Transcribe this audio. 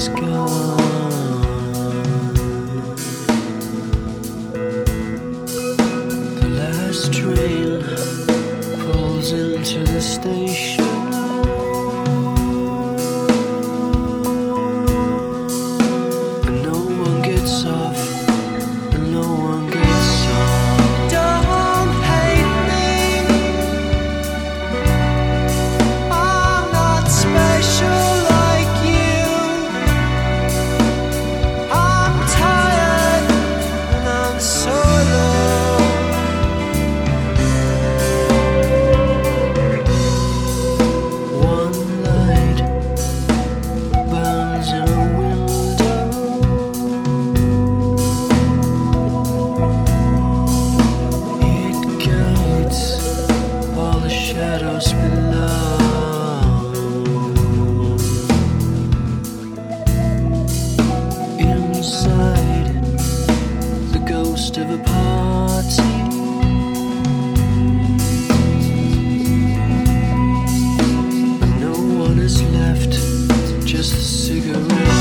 is gone. The last train pulls into the station. And no one gets off, and no one gets on. Don't hate me, I'm not special like you. I'm tired and I'm solo. One light burns in a window. It guides all the shadows below. Inside, the ghost of a party. And no one is left, just the cigarette.